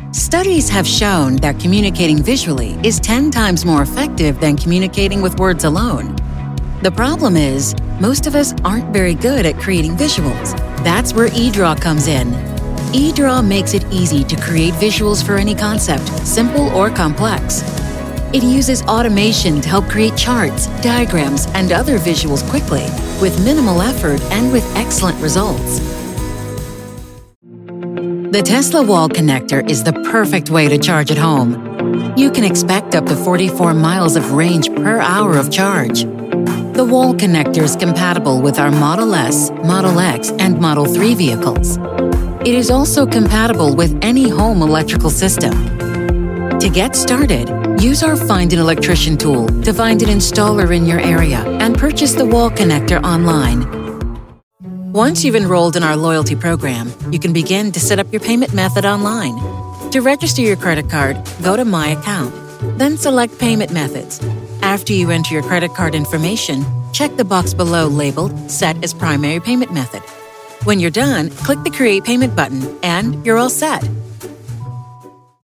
Studies have shown that communicating visually is 10 times more effective than communicating with words alone. The problem is, most of us aren't very good at creating visuals. That's where eDraw comes in. eDraw makes it easy to create visuals for any concept, simple or complex. It uses automation to help create charts, diagrams, and other visuals quickly, with minimal effort and with excellent results. The Tesla wall connector is the perfect way to charge at home. You can expect up to 44 miles of range per hour of charge. The wall connector is compatible with our Model S, Model X, and Model 3 vehicles. It is also compatible with any home electrical system. To get started, use our Find an Electrician tool to find an installer in your area and purchase the wall connector online. Once you've enrolled in our loyalty program, you can begin to set up your payment method online. To register your credit card, go to My Account, then select Payment Methods. After you enter your credit card information, check the box below labeled Set as Primary Payment Method. When you're done, click the Create Payment button and you're all set.